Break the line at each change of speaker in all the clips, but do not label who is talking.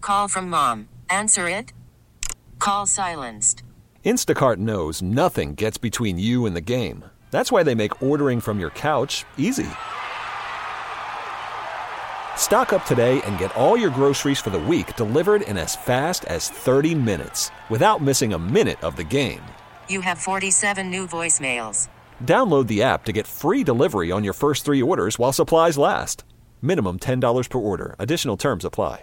Call from mom. Answer it. Call silenced.
Instacart knows nothing gets between you and the game. That's why they make ordering from your couch easy. Stock up today and get all your groceries for the week delivered in as fast as 30 minutes without missing a minute of the game.
You have 47 new voicemails.
Download the app to get free delivery on your first 3 orders while supplies last. Minimum $10 per order. Additional terms apply.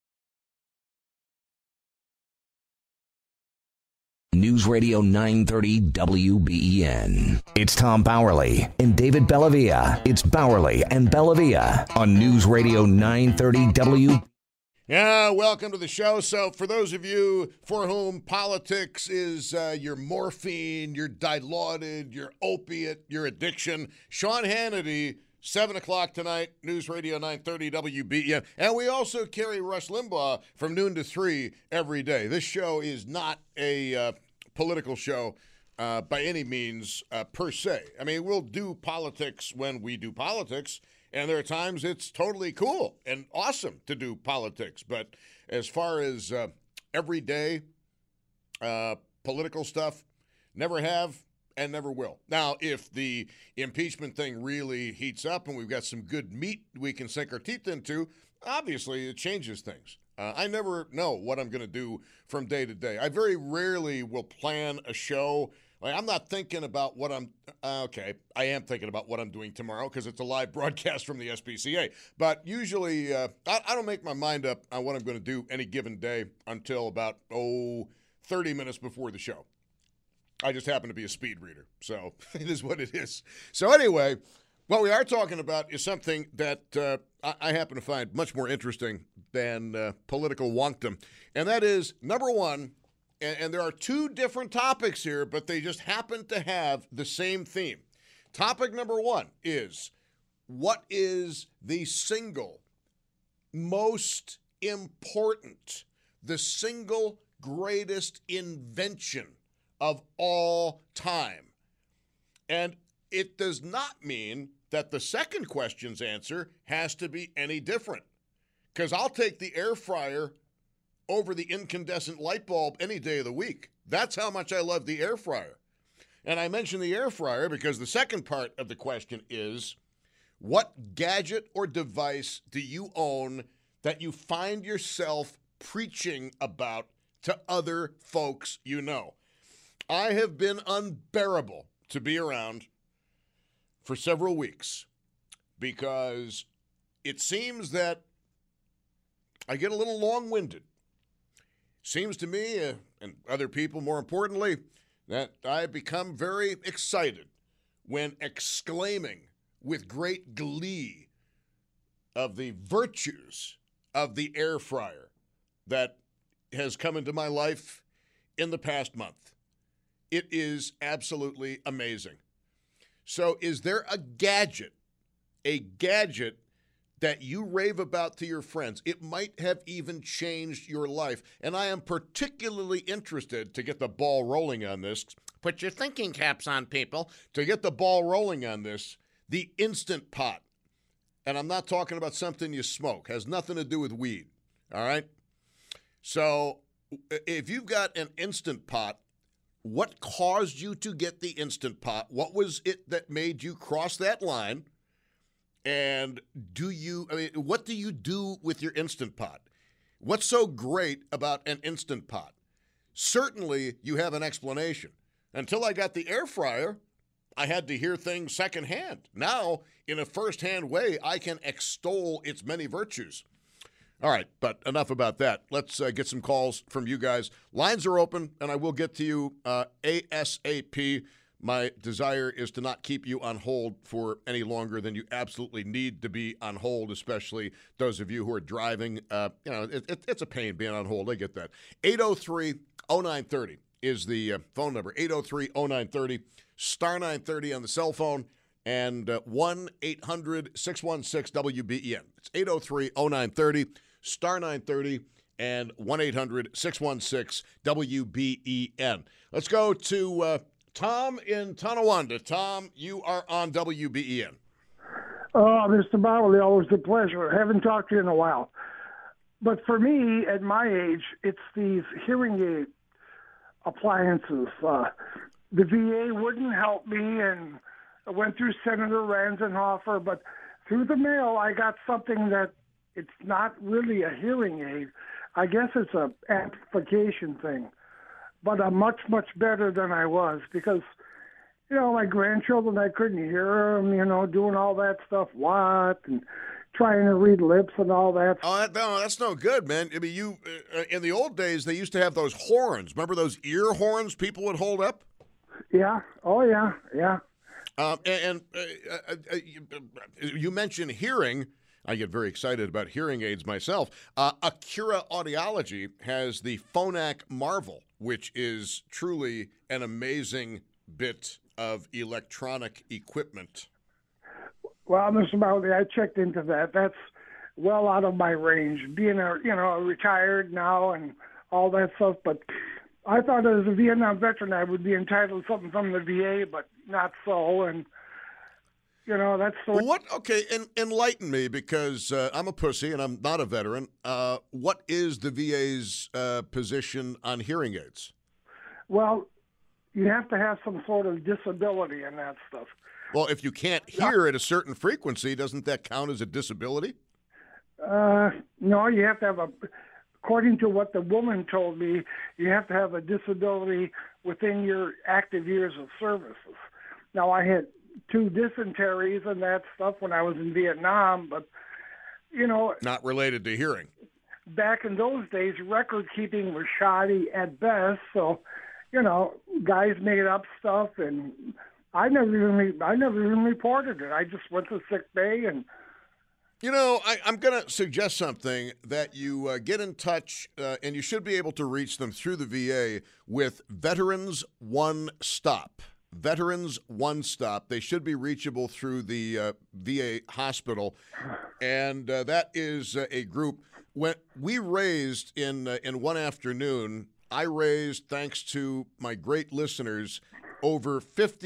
News Radio 930 WBEN. It's Tom Bowerly and David Bellavia. It's Bowerly and Bellavia on News Radio 930 WBEN.
Yeah, welcome to the show. So for those of you for whom politics is your morphine, your dilaudid, your opiate, your addiction, Sean Hannity, 7 o'clock tonight, News Radio 930 WBEN. And we also carry Rush Limbaugh from noon to 3 every day. This show is not a political show by any means per se. I mean, we'll do politics when we do politics, and there are times it's totally cool and awesome to do politics. But as far as everyday political stuff, never have and never will. Now, if the impeachment thing really heats up and we've got some good meat we can sink our teeth into, obviously it changes things. I never know what I'm going to do from day to day. I very rarely will plan a show. Like, I'm not thinking about what I'm okay, I am thinking about what I'm doing tomorrow because it's a live broadcast from the SPCA. But usually I don't make my mind up on what I'm going to do any given day until about 30 minutes before the show. I just happen to be a speed reader, so it is what it is. So anyway, what we are talking about is something that I happen to find much more interesting than political wonkdom, and that is, number one, and there are two different topics here, but they just happen to have the same theme. Topic number one is, what is the single most important, the single greatest invention of all time? And it does not mean that the second question's answer has to be any different, because I'll take the air fryer over the incandescent light bulb any day of the week. That's how much I love the air fryer. And I mention the air fryer because the second part of the question is, what gadget or device do you own that you find yourself preaching about to other folks you know? I have been unbearable to be around for several weeks because it seems that I get a little long-winded. Seems to me, and other people more importantly, that I become very excited when exclaiming with great glee of the virtues of the air fryer that has come into my life in the past month. It is absolutely amazing. So is there a gadget that you rave about to your friends? It might have even changed your life. And I am particularly interested to get the ball rolling on this. Put your thinking caps on, people. To get the ball rolling on this, the Instant Pot. And I'm not talking about something you smoke. It has nothing to do with weed. All right? So if you've got an Instant Pot, what caused you to get the Instant Pot? What was it that made you cross that line? And what do you do with your Instant Pot? What's so great about an Instant Pot? Certainly, you have an explanation. Until I got the air fryer, I had to hear things secondhand. Now, in a firsthand way, I can extol its many virtues. All right, but enough about that. Let's get some calls from you guys. Lines are open, and I will get to you ASAP. My desire is to not keep you on hold for any longer than you absolutely need to be on hold, especially those of you who are driving. It's a pain being on hold. I get that. 803-0930 is the phone number. 803-0930, star 930 on the cell phone, and 1-800-616-WBEN. It's 803-0930, star 930, and 1-800-616-WBEN. Let's go to Tom in Tonawanda. Tom, you are on WBEN.
Oh, Mr. Bowerly, always a pleasure. Haven't talked to you in a while. But for me, at my age, it's these hearing aid appliances. The VA wouldn't help me, and I went through Senator Ranzenhofer, but through the mail, I got something that it's not really a hearing aid. I guess it's a amplification thing, but I'm much, much better than I was because, my grandchildren, I couldn't hear them, doing all that stuff, and trying to read lips and all that.
Oh, no, that's no good, man. I mean, in the old days, they used to have those horns. Remember those ear horns people would hold up?
Yeah. Oh, yeah. Yeah.
You mentioned hearing. I get very excited about hearing aids myself. Acura Audiology has the Phonak Marvel, which is truly an amazing bit of electronic equipment.
Well, Mr. Bowley, I checked into that. That's well out of my range. Being a retired now and all that stuff, but I thought as a Vietnam veteran I would be entitled to something from the VA, but not so. And that's the
what? Okay, enlighten me because I'm a pussy and I'm not a veteran. What is the VA's position on hearing aids?
Well, you have to have some sort of disability in that stuff.
Well, if you can't hear at a certain frequency, doesn't that count as a disability?
No, you have to have according to what the woman told me, you have to have a disability within your active years of services. Now, I had 2 dysenteries and that stuff when I was in Vietnam, but,
Not related to hearing.
Back in those days, record keeping was shoddy at best, so, guys made up stuff, and I never even reported it. I just went to sick bay and.
I'm going to suggest something that you get in touch, and you should be able to reach them through the VA with Veterans One Stop. Veterans One Stop. They should be reachable through the VA hospital, and that is a group. When we raised in one afternoon, I raised, thanks to my great listeners, over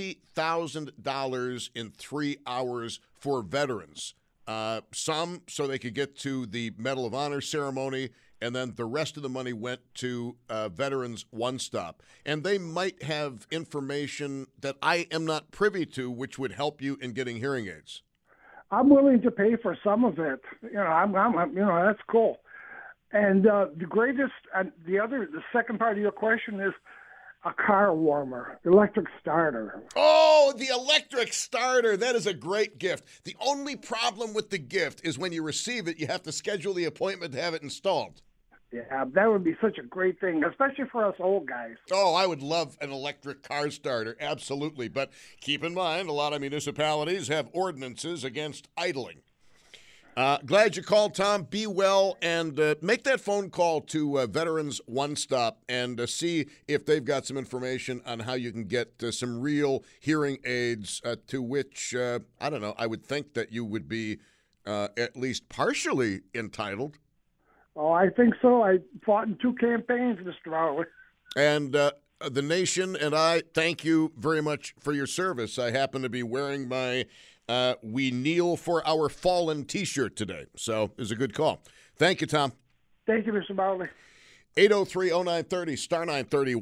$50,000 in 3 hours for veterans. Some so they could get to the Medal of Honor ceremony, and then the rest of the money went to Veterans One Stop. And they might have information that I am not privy to, which would help you in getting hearing aids.
I'm willing to pay for some of it. That's cool. And the greatest, the second part of your question is a car warmer, electric starter.
Oh, the electric starter. That is a great gift. The only problem with the gift is when you receive it, you have to schedule the appointment to have it installed.
Yeah, that would be such a great thing, especially for us old guys.
Oh, I would love an electric car starter, absolutely. But keep in mind, a lot of municipalities have ordinances against idling. Glad you called, Tom. Be well, and make that phone call to Veterans One Stop and see if they've got some information on how you can get some real hearing aids to which, I don't know, I would think that you would be at least partially entitled.
Oh, I think so. I fought in 2 campaigns, Mr. Howard.
And the nation and I thank you very much for your service. I happen to be wearing my We Kneel for Our Fallen t-shirt today. So it's a good call. Thank you, Tom.
Thank you, Mr. Bowley.
803-0930, star 930,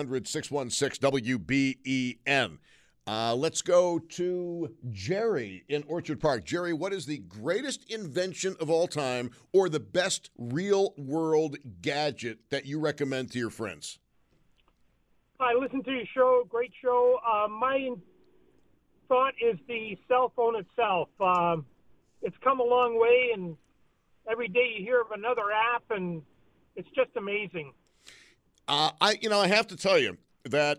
1-800-616-WBEN. Let's go to Jerry in Orchard Park. Jerry, what is the greatest invention of all time or the best real-world gadget that you recommend to your friends?
I listen to your show. Great show. My thought is the cell phone itself. It's come a long way, and every day you hear of another app, and it's just amazing.
I have to tell you that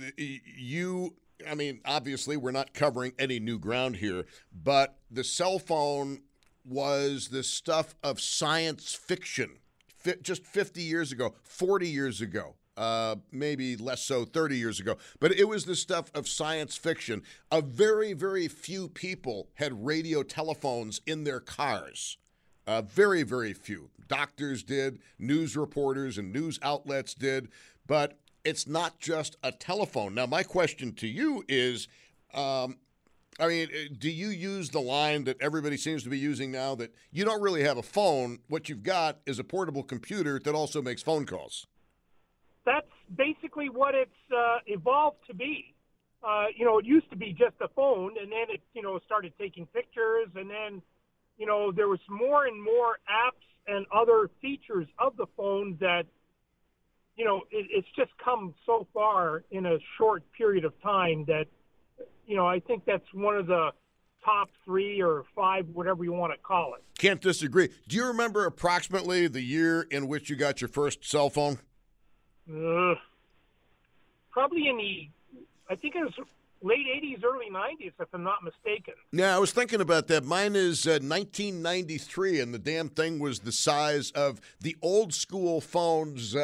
obviously we're not covering any new ground here, but the cell phone was the stuff of science fiction just 50 years ago, 40 years ago. Maybe less so 30 years ago. But it was the stuff of science fiction. A very, very few people had radio telephones in their cars. Very, very few. Doctors did, news reporters and news outlets did. But it's not just a telephone. Now, my question to you is, I mean, do you use the line that everybody seems to be using now that you don't really have a phone? What you've got is a portable computer that also makes phone calls.
That's basically what it's evolved to be. It used to be just a phone, and then it, started taking pictures, and then, there was more and more apps and other features of the phone that, it's just come so far in a short period of time that, I think that's one of the top 3 or 5, whatever you want to call it.
Can't disagree. Do you remember approximately the year in which you got your first cell phone?
Probably I think it was late 80s, early 90s, if I'm not mistaken.
Yeah, I was thinking about that. Mine is 1993, and the damn thing was the size of the old school phones.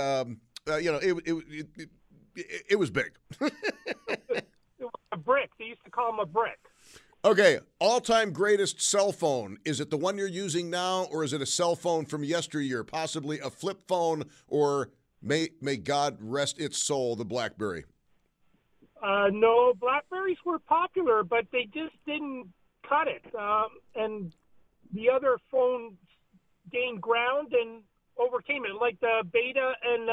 It was big.
It was a brick. They used to call them a brick.
Okay, all-time greatest cell phone. Is it the one you're using now, or is it a cell phone from yesteryear, possibly a flip phone, or may God rest its soul, the BlackBerry?
No, BlackBerries were popular, but they just didn't cut it. And the other phones gained ground and overcame it, like the Beta and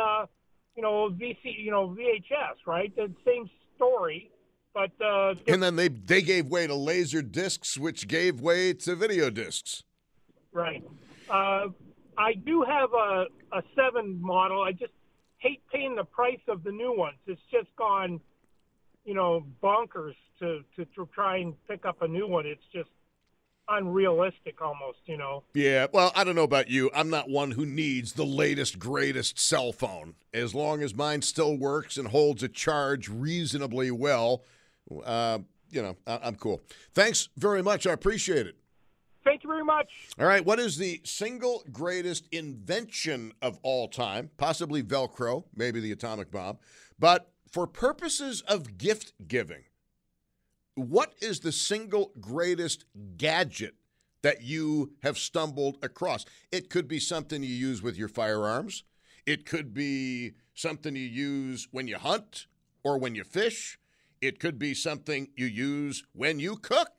VHS, right? The same story. But
and then they gave way to laser discs, which gave way to video discs.
Right. I do have a 7 model. I just hate paying the price of the new ones. It's just gone, bonkers to try and pick up a new one. It's just unrealistic almost,
Yeah, well, I don't know about you. I'm not one who needs the latest, greatest cell phone. As long as mine still works and holds a charge reasonably well, I'm cool. Thanks very much. I appreciate it.
Thank you very much.
All right, what is the single greatest invention of all time? Possibly Velcro, maybe the atomic bomb. But for purposes of gift giving, what is the single greatest gadget that you have stumbled across? It could be something you use with your firearms. It could be something you use when you hunt or when you fish. It could be something you use when you cook.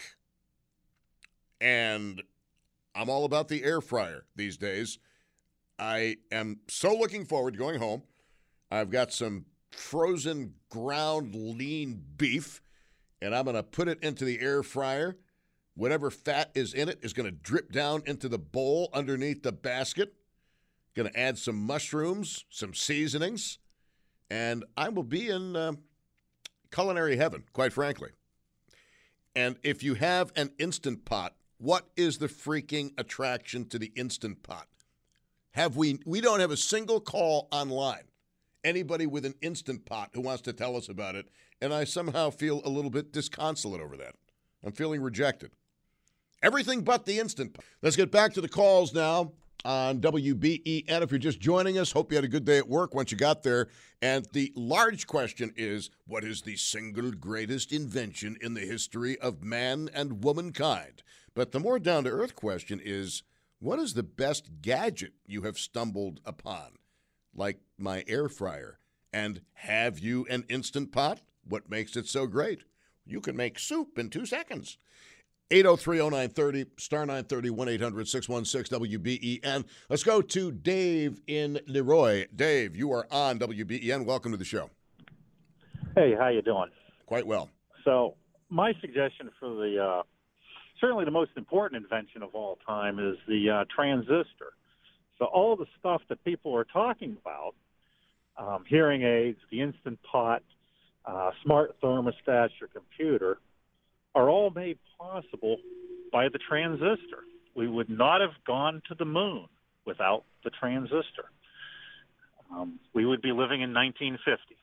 And I'm all about the air fryer these days. I am so looking forward to going home. I've got some frozen ground lean beef, and I'm going to put it into the air fryer. Whatever fat is in it is going to drip down into the bowl underneath the basket. Going to add some mushrooms, some seasonings, and I will be in culinary heaven, quite frankly. And if you have an Instant Pot, what is the freaking attraction to the Instant Pot? We don't have a single call online. Anybody with an Instant Pot who wants to tell us about it, and I somehow feel a little bit disconsolate over that. I'm feeling rejected. Everything but the Instant Pot. Let's get back to the calls now on WBEN. If you're just joining us, hope you had a good day at work once you got there. And the large question is, what is the single greatest invention in the history of man and womankind? But the more down-to-earth question is, what is the best gadget you have stumbled upon? Like my air fryer. And have you an Instant Pot? What makes it so great? You can make soup in 2 seconds. 803-0930, star 930, 1-800-616-WBEN. Let's go to Dave in Leroy. Dave, you are on WBEN. Welcome to the show.
Hey, how you doing?
Quite well.
So my suggestion for the certainly the most important invention of all time is the transistor. So all the stuff that people are talking about, hearing aids, the Instant Pot, smart thermostats, your computer, are all made possible by the transistor. We would not have gone to the moon without the transistor. We would be living in 1950.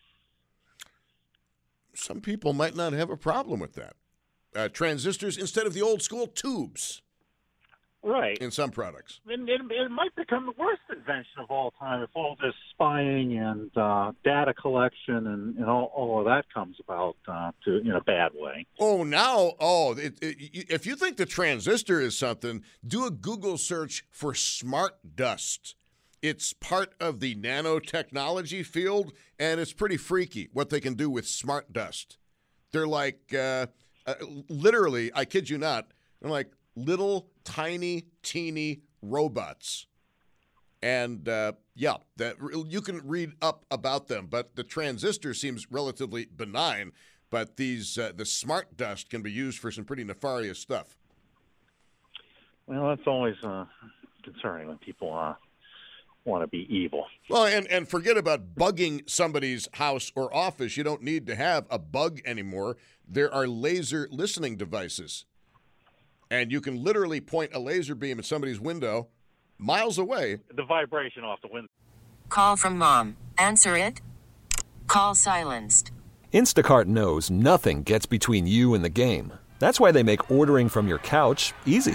Some people might not have a problem with that. Transistors instead of the old school tubes.
Right.
In some products.
It might become the worst invention of all time if all this spying and data collection and all of that comes about in a bad way.
If you think the transistor is something, do a Google search for smart dust. It's part of the nanotechnology field, and it's pretty freaky what they can do with smart dust. They're like Literally, I kid you not, they're like little, tiny, teeny robots. And, that you can read up about them, but the transistor seems relatively benign. But these the smart dust can be used for some pretty nefarious stuff.
Well, that's always concerning when people want to be evil.
Well, and forget about bugging somebody's house or office. You don't need to have a bug anymore. There are laser listening devices. And you can literally point a laser beam at somebody's window miles away.
The vibration off the window.
Call from mom. Answer it. Call silenced.
Instacart knows nothing gets between you and the game. That's why they make ordering from your couch easy.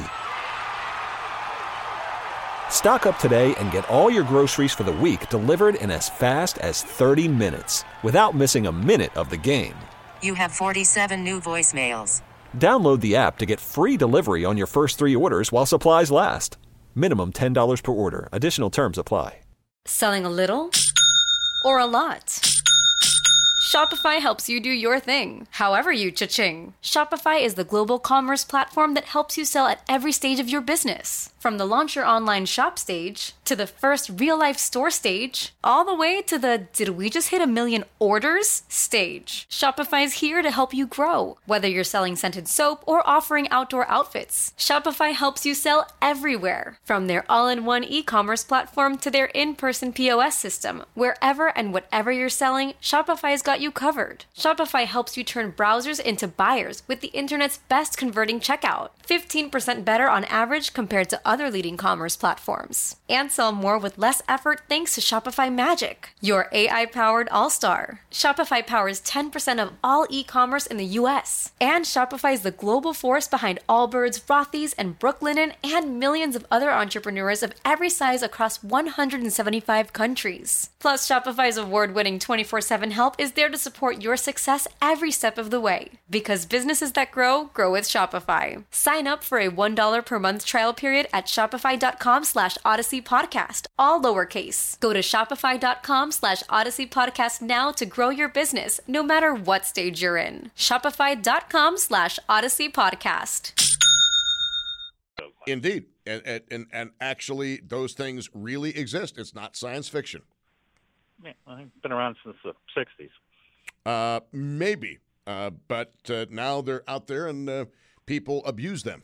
Stock up today and get all your groceries for the week delivered in as fast as 30 minutes without missing a minute of the game.
You have 47 new voicemails.
Download the app to get free delivery on your first 3 orders while supplies last. Minimum $10 per order. Additional terms apply.
Selling a little or a lot? Shopify helps you do your thing, however you cha-ching. Shopify is the global commerce platform that helps you sell at every stage of your business. From the launch your online shop stage, to the first real-life store stage, all the way to the did we just hit 1 million orders stage. Shopify's here to help you grow. Whether you're selling scented soap or offering outdoor outfits, Shopify helps you sell everywhere. From their all-in-one e-commerce platform to their in-person POS system, wherever and whatever you're selling, Shopify's got you covered. Shopify helps you turn browsers into buyers with the internet's best converting checkout. 15% better on average compared to other leading commerce platforms. And sell more with less effort thanks to Shopify Magic, your AI-powered all-star. Shopify powers 10% of all e-commerce in the U.S. And Shopify is the global force behind Allbirds, Rothy's, and Brooklinen, and millions of other entrepreneurs of every size across 175 countries. Plus, Shopify's award-winning 24/7 help is there to support your success every step of the way. Because businesses that grow, grow with Shopify. Sign up for a $1 per month trial period at shopify.com/Odyssey Podcast, all lowercase. Go to shopify.com/Odyssey Podcast now to grow your business, no matter what stage you're in. Shopify.com/Odyssey Podcast.
Indeed. And actually, those things really exist. It's not science fiction.
Yeah, I've been around since the 60s.
Maybe. But now they're out there and people abuse them.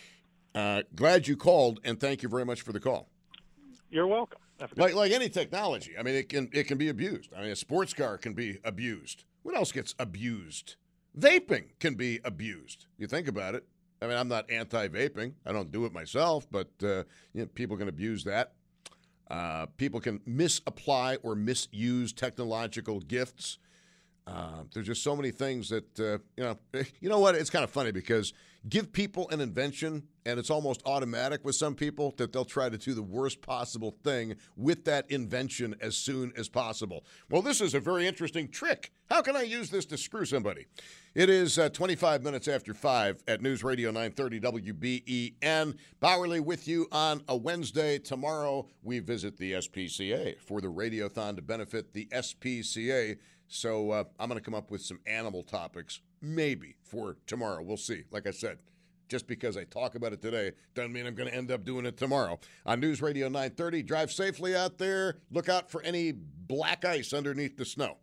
Glad you called, and thank you very much for the call.
You're welcome.
Like any technology, I mean, it can be abused. I mean, a sports car can be abused. What else gets abused? Vaping can be abused. You think about it. I mean, I'm not anti-vaping. I don't do it myself, but people can abuse that. People can misapply or misuse technological gifts. There's just so many things that, you know what? It's kind of funny because give people an invention and it's almost automatic with some people that they'll try to do the worst possible thing with that invention as soon as possible. Well, this is a very interesting trick. How can I use this to screw somebody? It is 25 minutes after 5 at News Radio 930 WBEN. Bowerly with you on a Wednesday. Tomorrow we visit the SPCA for the Radiothon to benefit the SPCA. So I'm going to come up with some animal topics, maybe, for tomorrow. We'll see. Like I said, just because I talk about it today doesn't mean I'm going to end up doing it tomorrow. On News Radio 930, drive safely out there. Look out for any black ice underneath the snow.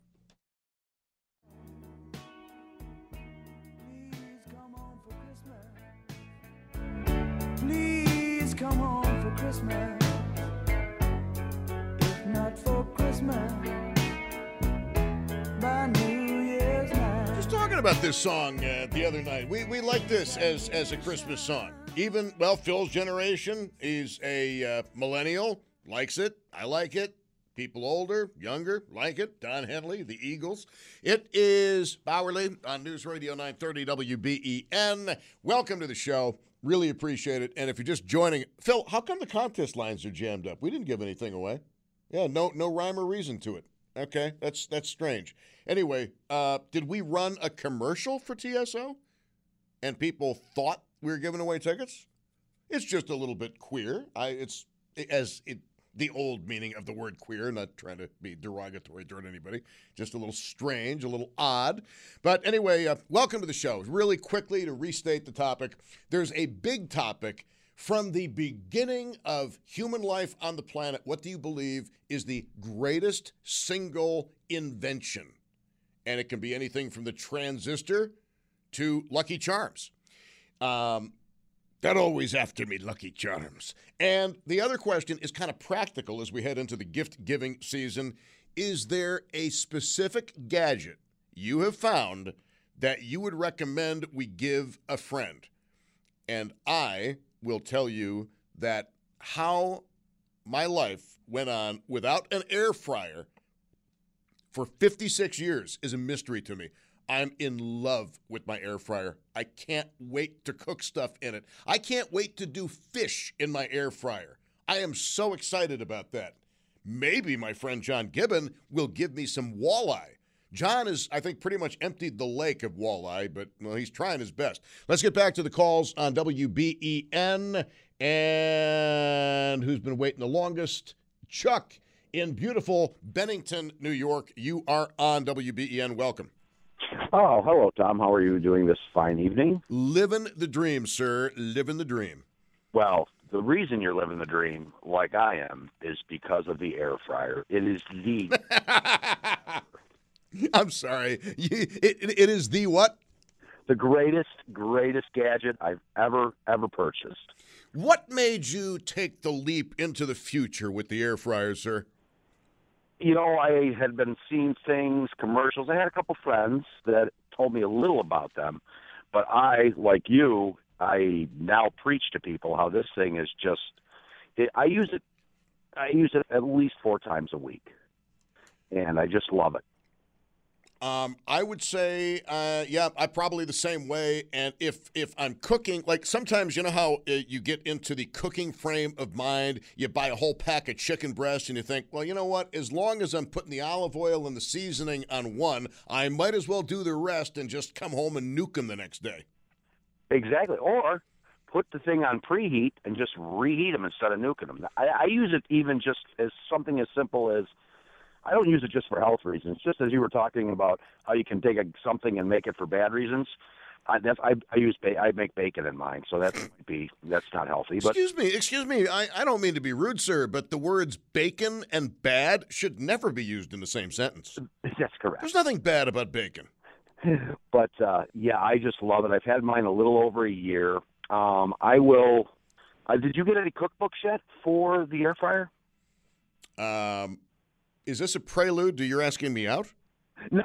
Please come home for Christmas. If not for Christmas, by New Year's night.
Just talking about this song the other night. We like this as a Christmas song. Even, Phil's generation is a millennial, likes it. I like it. People older, younger, like it. Don Henley, the Eagles. It is Bowerly on News Radio 930 WBEN. Welcome to the show. Really appreciate it. And if you're just joining, Phil, how come the contest lines are jammed up? We didn't give anything away. Yeah, no rhyme or reason to it. Okay, that's strange. Anyway, did we run a commercial for TSO? And people thought we were giving away tickets? It's just a little bit queer. the old meaning of the word queer, not trying to be derogatory toward anybody, just a little strange, a little odd. But anyway, welcome to the show. Really quickly to restate the topic, there's a big topic from the beginning of human life on the planet. What do you believe is the greatest single invention? And it can be anything from the transistor to Lucky Charms. They're always after me, Lucky Charms. And the other question is kind of practical as we head into the gift-giving season. Is there a specific gadget you have found that you would recommend we give a friend? And I will tell you that how my life went on without an air fryer for 56 years is a mystery to me. I'm in love with my air fryer. I can't wait to cook stuff in it. I can't wait to do fish in my air fryer. I am so excited about that. Maybe my friend John Gibbon will give me some walleye. John has, I think, pretty much emptied the lake of walleye, but well, he's trying his best. Let's get back to the calls on WBEN. And who's been waiting the longest? Chuck in beautiful Bennington, New York. You are on WBEN. Welcome.
Oh, hello, Tom. How are you doing this fine evening?
Living the dream, sir. Living the dream.
Well, the reason you're living the dream, like I am, is because of the air fryer. It is the...
I'm sorry. It is the what?
The greatest gadget I've ever purchased.
What made you take the leap into the future with the air fryer, sir?
You know, I had been seeing things, commercials. I had a couple friends that told me a little about them. But I, like you, I now preach to people how this thing is just I use it at least 4 times a week. And I just love it.
I would say, yeah, I'm probably the same way. And if I'm cooking, like sometimes you know how you get into the cooking frame of mind, you buy a whole pack of chicken breast and you think, well, you know what? As long as I'm putting the olive oil and the seasoning on one, I might as well do the rest and just come home and nuke them the next day.
Exactly. Or put the thing on preheat and just reheat them instead of nuking them. I use it even just as something as simple as, I don't use it just for health reasons. Just as you were talking about how you can take something and make it for bad reasons, I make bacon in mine, so that's not healthy. But
Excuse me. I don't mean to be rude, sir, but the words bacon and bad should never be used in the same sentence.
That's correct.
There's nothing bad about bacon.
But yeah, I just love it. I've had mine a little over a year. I will. Did you get any cookbooks yet for the air fryer?
Is this a prelude to you're asking me out? No,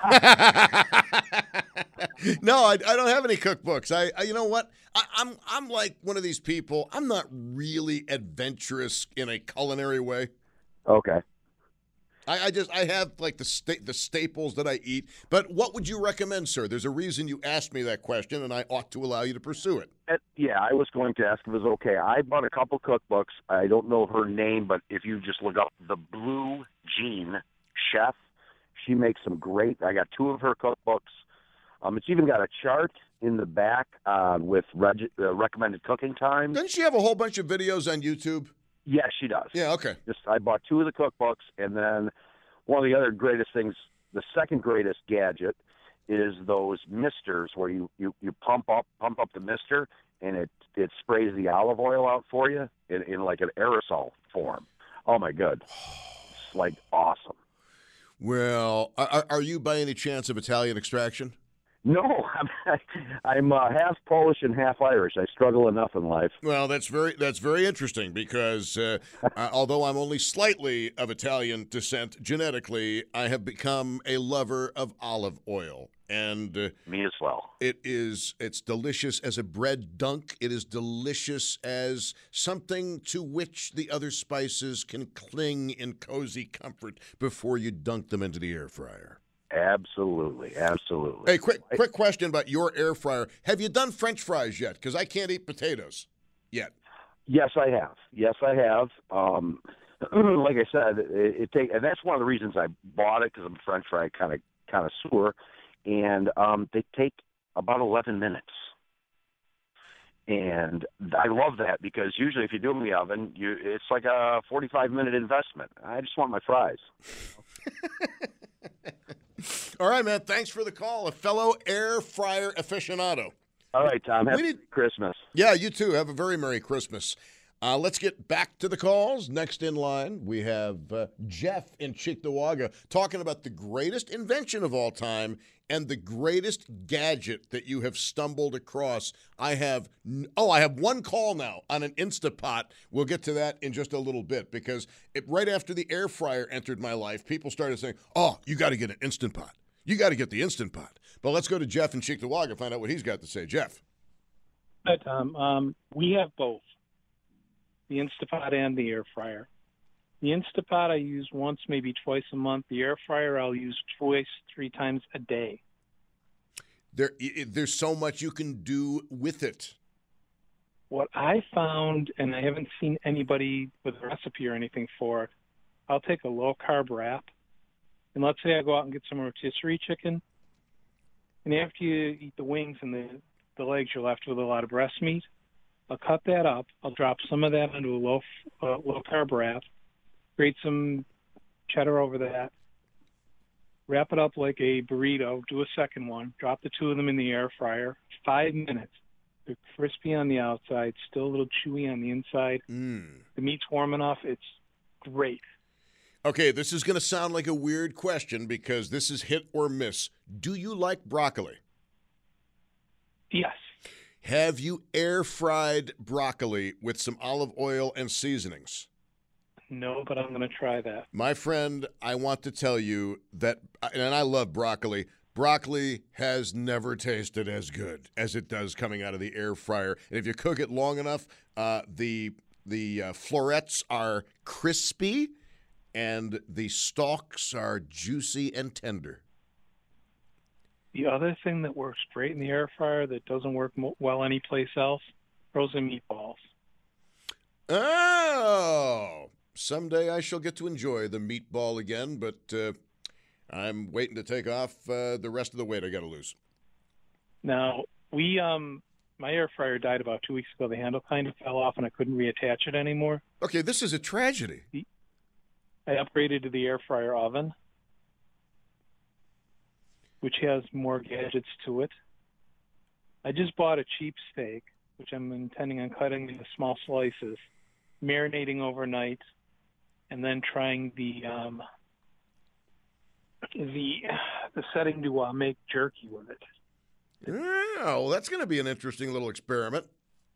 I don't have any cookbooks. I you know what? I'm like one of these people. I'm not really adventurous in a culinary way.
Okay.
I have like the staples that I eat. But what would you recommend, sir? There's a reason you asked me that question, and I ought to allow you to pursue it.
Yeah, I was going to ask if it was okay. I bought a couple cookbooks. I don't know her name, but if you just look up the Blue Jean Chef, she makes some great. I got 2 of her cookbooks. It's even got a chart in the back with recommended cooking times.
Doesn't she have a whole bunch of videos on YouTube?
Yes, she does.
Yeah, okay.
I bought 2 of the cookbooks, and then one of the other greatest things, the second greatest gadget, is those misters where you pump up the mister, and it sprays the olive oil out for you in like an aerosol form. Oh my God, it's like awesome.
Well, are you by any chance of Italian extraction?
No, I'm half Polish and half Irish. I struggle enough in life.
Well, that's very interesting because although I'm only slightly of Italian descent genetically, I have become a lover of olive oil. And
me as well.
It's delicious as a bread dunk. It is delicious as something to which the other spices can cling in cozy comfort before you dunk them into the air fryer.
Absolutely.
Hey, quick question about your air fryer. Have you done French fries yet? Because I can't eat potatoes yet.
Yes, I have. Like I said, and that's one of the reasons I bought it, because I'm a French fry kind of connoisseur, and they take about 11 minutes. And I love that because usually if you do them in the oven, it's like a 45-minute investment. I just want my fries.
All right, man. Thanks for the call. A fellow air fryer aficionado.
All right, Tom. Happy Christmas.
Yeah, you too. Have a very Merry Christmas. Let's get back to the calls. Next in line, we have Jeff in Cheektowaga talking about the greatest invention of all time and the greatest gadget that you have stumbled across. I have one call now on an Instapot. We'll get to that in just a little bit because right after the air fryer entered my life, people started saying, oh, you got to get an Instant Pot. You got to get the Instant Pot. But let's go to Jeff in Cheektowaga and find out what he's got to say. Jeff.
Hi, Tom. We have both, the Instapot and the air fryer. The Instapot I use once, maybe twice a month. The air fryer I'll use twice, 3 times a day.
There's so much you can do with it.
What I found, and I haven't seen anybody with a recipe or anything for it, I'll take a low-carb wrap, and let's say I go out and get some rotisserie chicken, and after you eat the wings and the legs, you're left with a lot of breast meat. I'll cut that up. I'll drop some of that into a low-carb wrap, grate some cheddar over that, wrap it up like a burrito, do a second one, drop the 2 of them in the air fryer, 5 minutes. They're crispy on the outside, still a little chewy on the inside. The meat's warm enough. It's great.
Okay, this is going to sound like a weird question because this is hit or miss. Do you like broccoli?
Yes.
Have you air-fried broccoli with some olive oil and seasonings?
No, but I'm going to try that.
My friend, I want to tell you that, and I love broccoli, broccoli has never tasted as good as it does coming out of the air fryer. And if you cook it long enough, the florets are crispy and the stalks are juicy and tender.
The other thing that works great in the air fryer that doesn't work well anyplace else, frozen meatballs.
Oh, someday I shall get to enjoy the meatball again, but I'm waiting to take off the rest of the weight I got to lose.
Now, my air fryer died about 2 weeks ago. The handle kind of fell off, and I couldn't reattach it anymore.
Okay, this is a tragedy.
I upgraded to the air fryer oven, which has more gadgets to it. I just bought a cheap steak, which I'm intending on cutting into small slices, marinating overnight, and then trying the setting to make jerky with it.
Oh, well, that's going to be an interesting little experiment.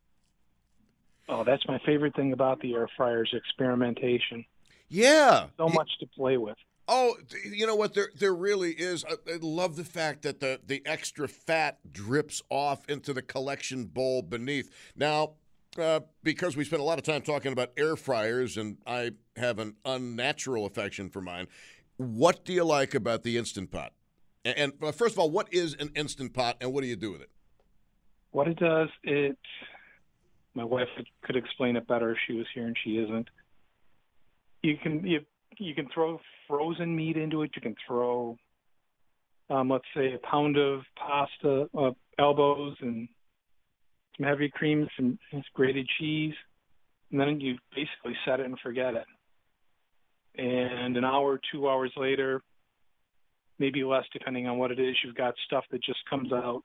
Oh, that's my favorite thing about the air fryer is experimentation.
Yeah.
So much to play with.
Oh, you know what? There really is. I love the fact that the extra fat drips off into the collection bowl beneath. Now, because we spent a lot of time talking about air fryers, and I have an unnatural affection for mine, what do you like about the Instant Pot? And first of all, what is an Instant Pot, and what do you do with it?
What it does, my wife could explain it better if she was here, and she isn't. You can throw frozen meat into it. You can throw, let's say, a pound of pasta, elbows, and some heavy cream, some grated cheese, and then you basically set it and forget it. And an hour, 2 hours later, maybe less depending on what it is, you've got stuff that just comes out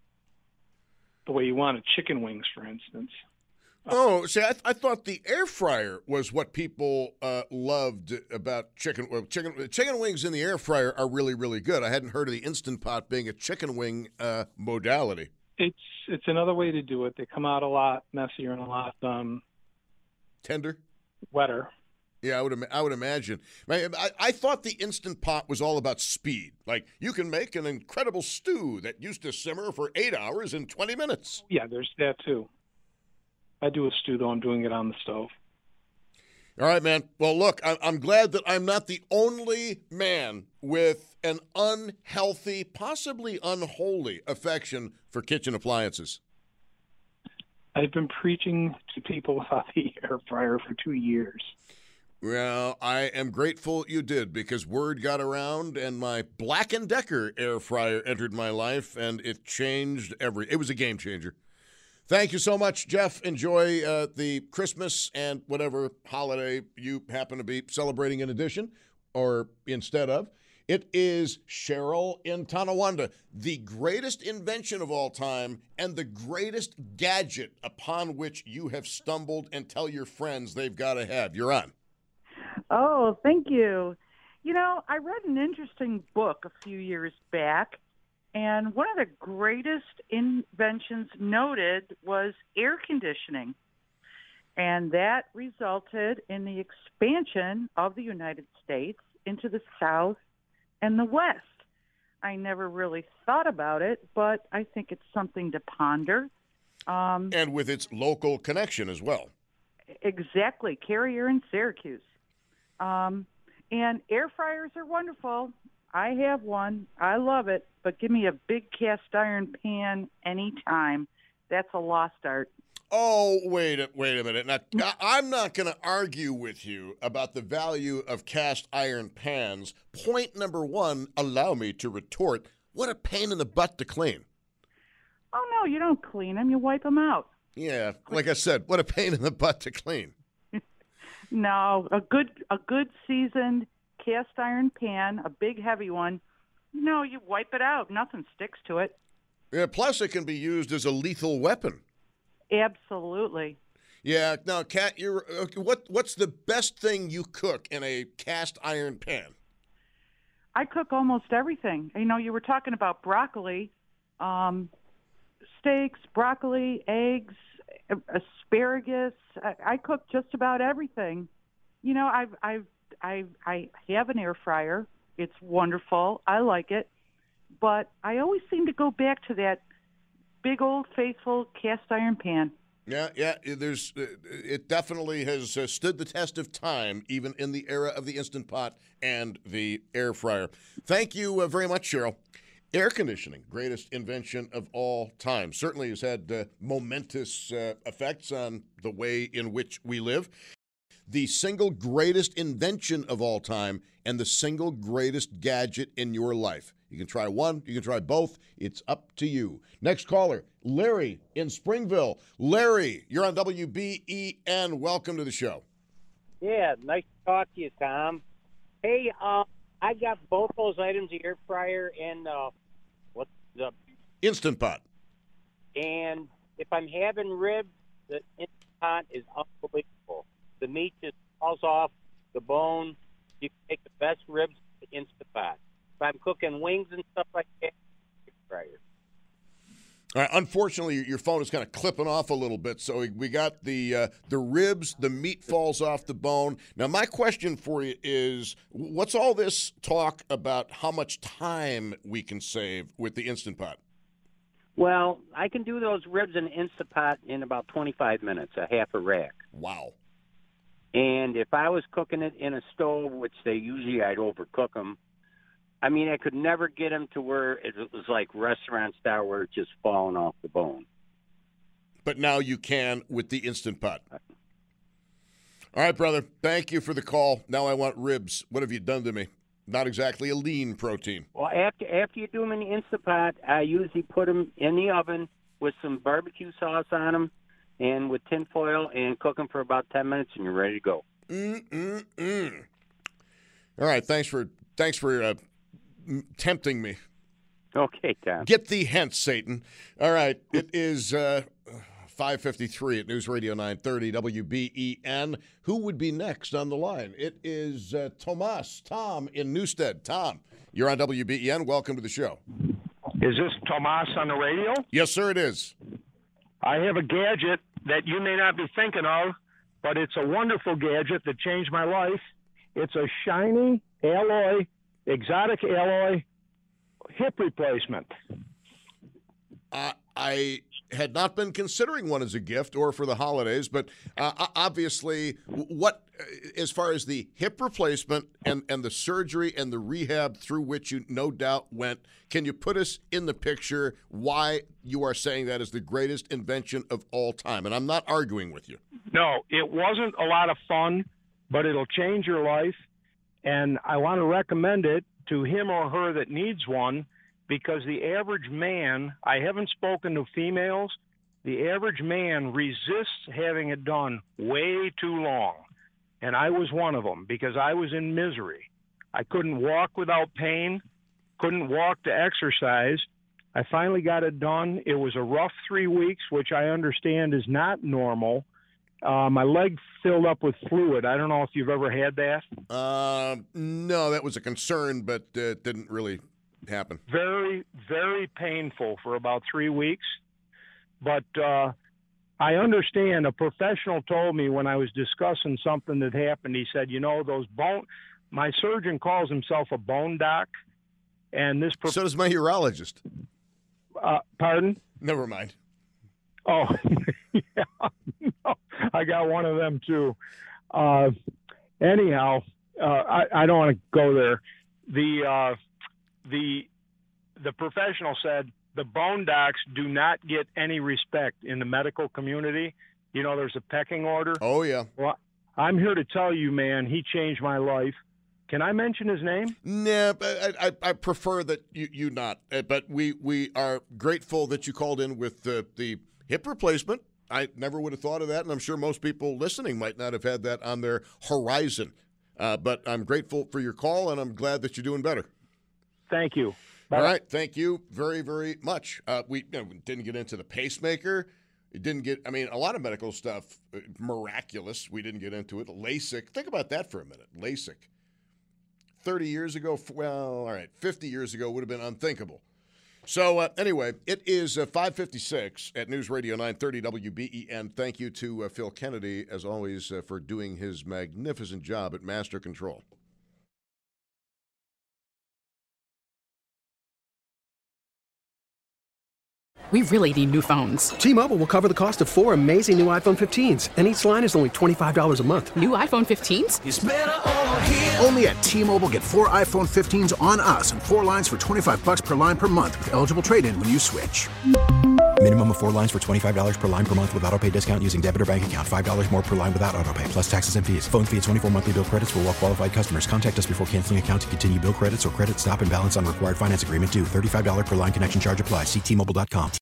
the way you want it. Chicken wings, for instance.
Oh, see, I thought the air fryer was what people loved about chicken. Well, chicken wings in the air fryer are really, really good. I hadn't heard of the Instant Pot being a chicken wing modality.
It's another way to do it. They come out a lot messier and a lot
tender,
wetter.
Yeah, I would imagine. I thought the Instant Pot was all about speed. Like, you can make an incredible stew that used to simmer for 8 hours in 20 minutes.
Yeah, there's that too. I do a stew, though. I'm doing it on the stove.
All right, man. Well, look, I'm glad that I'm not the only man with an unhealthy, possibly unholy affection for kitchen appliances.
I've been preaching to people about the air fryer for 2 years.
Well, I am grateful you did because word got around and my Black & Decker air fryer entered my life and it changed it was a game changer. Thank you so much, Jeff. Enjoy the Christmas and whatever holiday you happen to be celebrating in addition or instead of. It is Cheryl in Tonawanda, the greatest invention of all time and the greatest gadget upon which you have stumbled and tell your friends they've got to have. You're on.
Oh, thank you. You know, I read an interesting book a few years back, and one of the greatest inventions noted was air conditioning. And that resulted in the expansion of the United States into the South and the West. I never really thought about it, but I think it's something to ponder.
And with its local connection as well.
Exactly. Carrier in Syracuse. And air fryers are wonderful. I have one. I love it. But give me a big cast iron pan anytime. That's a lost art.
Oh, wait a minute. Now, I'm not going to argue with you about the value of cast iron pans. Point number one, allow me to retort, what a pain in the butt to clean.
Oh, no, you don't clean them. You wipe them out.
Yeah, like I said, what a pain in the butt to clean.
No, a good seasoned cast iron pan, a big heavy one, no, you wipe it out. Nothing sticks to it.
Yeah, plus it can be used as a lethal weapon.
Absolutely.
Yeah. Now, Kat, what's the best thing you cook in a cast iron pan?
I cook almost everything. You know, you were talking about broccoli, steaks, broccoli, eggs, asparagus. I cook just about everything. You know, I have an air fryer. It's wonderful. I like it, but I always seem to go back to that big old faithful cast iron pan.
Yeah. It definitely has stood the test of time, even in the era of the Instant Pot and the air fryer. Thank you very much, Cheryl. Air conditioning, greatest invention of all time, certainly has had momentous effects on the way in which we live. The single greatest invention of all time and the single greatest gadget in your life. You can try one, you can try both. It's up to you. Next caller, Larry in Springville. Larry, you're on WBEN. Welcome to the show.
Yeah, nice to talk to you, Tom. Hey, I got both those items, the air fryer and what's the
Instant Pot.
And if I'm having ribs, the Instant Pot is unbelievable. The meat just falls off the bone. You can take the best ribs to the Instant Pot. If I'm cooking wings and stuff like that, air fryer.
All right, unfortunately, your phone is kind of clipping off a little bit, so we got the ribs, the meat falls off the bone. Now, my question for you is, what's all this talk about how much time we can save with the Instant Pot?
Well, I can do those ribs in Instant Pot in about 25 minutes, a half a rack.
Wow.
And if I was cooking it in a stove, which I'd overcook them, I mean, I could never get them to where it was like restaurant style where it's just falling off the bone.
But now you can with the Instant Pot. All right, brother. Thank you for the call. Now I want ribs. What have you done to me? Not exactly a lean protein.
Well, after you do them in the Instant Pot, I usually put them in the oven with some barbecue sauce on them and with tin foil and cook them for about 10 minutes, and you're ready to go.
All right. Thanks for tempting me.
Okay, Tom.
Get thee hence, Satan. All right. It is 5:53 at News Radio 930 WBEN. Who would be next on the line? It is Tom in Newstead. Tom, you're on WBEN. Welcome to the show.
Is this Tomas on the radio?
Yes, sir, it is.
I have a gadget that you may not be thinking of, but it's a wonderful gadget that changed my life. It's a shiny alloy, exotic alloy hip replacement.
I had not been considering one as a gift or for the holidays, but obviously, what as far as the hip replacement and the surgery and the rehab through which you no doubt went, can you put us in the picture why you are saying that is the greatest invention of all time? And I'm not arguing with you.
No, it wasn't a lot of fun, but it'll change your life, and I want to recommend it to him or her that needs one, because the average man, I haven't spoken to females, The average man resists having it done way too long. And I was one of them because I was in misery. I couldn't walk without pain, couldn't walk to exercise. I finally got it done. It was a rough 3 weeks, which I understand is not normal. My leg filled up with fluid. I don't know if you've ever had that.
No, that was a concern, but it didn't really happen.
Very, very painful for about 3 weeks. But I understand. A professional told me when I was discussing something that happened, he said, those my surgeon calls himself a bone doc. And this
so does my urologist.
Pardon?
Never mind.
Oh, yeah. No, I got one of them too. Anyhow, I don't want to go there. The professional said the bone docs do not get any respect in the medical community. There's a pecking order.
Oh, yeah.
Well, I'm here to tell you, man, he changed my life. Can I mention his name?
Nah, I prefer that you not. But we are grateful that you called in with the hip replacement. I never would have thought of that, and I'm sure most people listening might not have had that on their horizon. But I'm grateful for your call, and I'm glad that you're doing better.
Thank you.
Bye. All right, thank you very, very much. We didn't get into the pacemaker. It didn't get, a lot of medical stuff, miraculous. We didn't get into it. LASIK. Think about that for a minute. LASIK. 30 years ago, 50 years ago would have been unthinkable. So anyway, it is 5:56 at News Radio 930 WBEN. Thank you to Phil Kennedy, as always, for doing his magnificent job at Master Control.
We really need new phones.
T-Mobile will cover the cost of 4 amazing new iPhone 15s, and each line is only $25 a month.
New iPhone 15s?
It's better over here. Only at T-Mobile, get 4 iPhone 15s on us and 4 lines for $25 per line per month with eligible trade-in when you switch.
Minimum of 4 lines for $25 per line per month with autopay discount using debit or bank account. $5 more per line without autopay, plus taxes and fees. Phone fee at 24 monthly bill credits for well-qualified customers. Contact us before canceling account to continue bill credits or credit stop and balance on required finance agreement due. $35 per line connection charge applies. See T-Mobile.com.